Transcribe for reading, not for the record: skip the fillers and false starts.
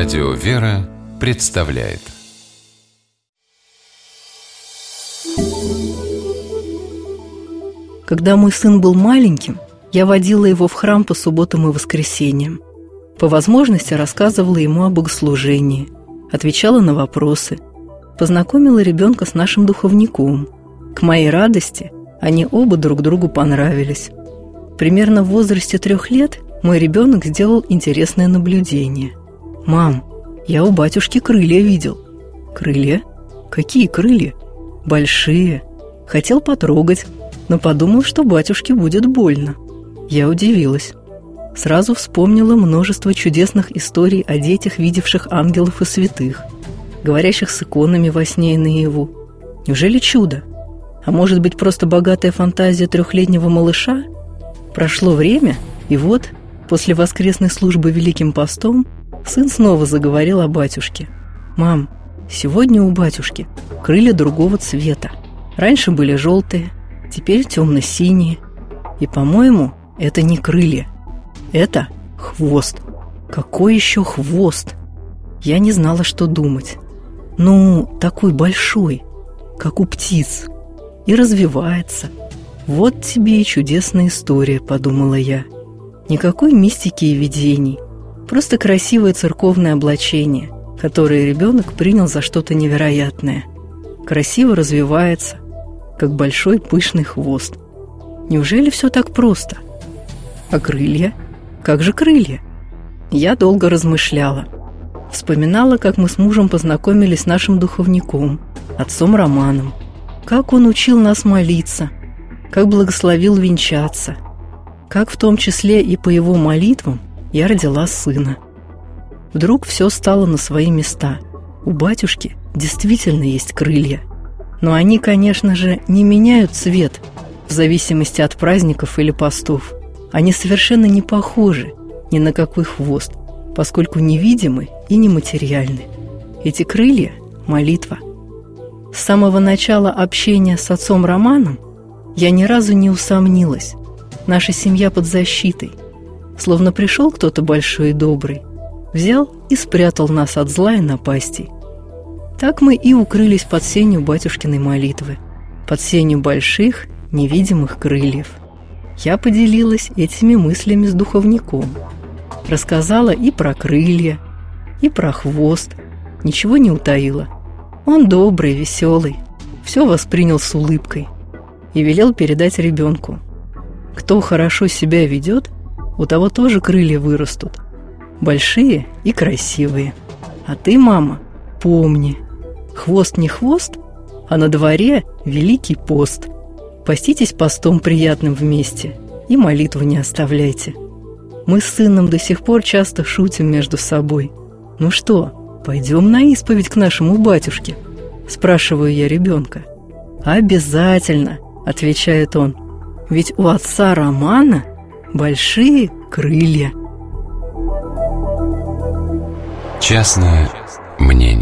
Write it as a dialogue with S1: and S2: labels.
S1: Радио «Вера» представляет.
S2: Когда мой сын был маленьким, я водила его в храм по субботам и воскресеньям. По возможности рассказывала ему о богослужении, отвечала на вопросы, познакомила ребенка с нашим духовником. К моей радости они оба друг другу понравились. Примерно в возрасте 3 лет мой ребенок сделал интересное наблюдение. «Мам, я у батюшки крылья видел». «Крылья? Какие крылья?» «Большие. Хотел потрогать, но подумал, что батюшке будет больно». Я удивилась. Сразу вспомнила множество чудесных историй о детях, видевших ангелов и святых, говорящих с иконами во сне и наяву. Неужели чудо? А может быть, просто богатая фантазия 3-летнего малыша? Прошло время, и вот, после воскресной службы Великим постом, сын снова заговорил о батюшке. «Мам, сегодня у батюшки крылья другого цвета. Раньше были желтые, теперь темно-синие. И, по-моему, это не крылья. Это хвост». «Какой еще хвост?» Я не знала, что думать. «Ну, такой большой, как у птиц, и развивается. Вот тебе и чудесная история», — подумала я. Никакой мистики и видений, просто красивое церковное облачение, которое ребенок принял за что-то невероятное. Красиво развивается, как большой пышный хвост. Неужели все так просто? А крылья? Как же крылья? Я долго размышляла. Вспоминала, как мы с мужем познакомились с нашим духовником, отцом Романом. Как он учил нас молиться, как благословил венчаться, как в том числе и по его молитвам я родила сына. Вдруг все стало на свои места. У батюшки действительно есть крылья. Но они, конечно же, не меняют цвет в зависимости от праздников или постов. Они совершенно не похожи ни на какой хвост, поскольку невидимы и нематериальны. Эти крылья – молитва. С самого начала общения с отцом Романом я ни разу не усомнилась. Наша семья под защитой. Словно пришел кто-то большой и добрый, взял и спрятал нас от зла и напастей. Так мы и укрылись под сенью батюшкиной молитвы, под сенью больших невидимых крыльев. Я поделилась этими мыслями с духовником. Рассказала и про крылья, и про хвост. Ничего не утаила. Он добрый, веселый, все воспринял с улыбкой и велел передать ребенку. Кто хорошо себя ведет, у того тоже крылья вырастут. Большие и красивые. А ты, мама, помни, хвост не хвост, а на дворе Великий пост. Поститесь постом приятным вместе и молитву не оставляйте. Мы с сыном до сих пор часто шутим между собой. «Ну что, пойдем на исповедь к нашему батюшке?» Спрашиваю я ребенка. «Обязательно», — отвечает он, «ведь у отца Романа большие крылья».
S1: Частное мнение.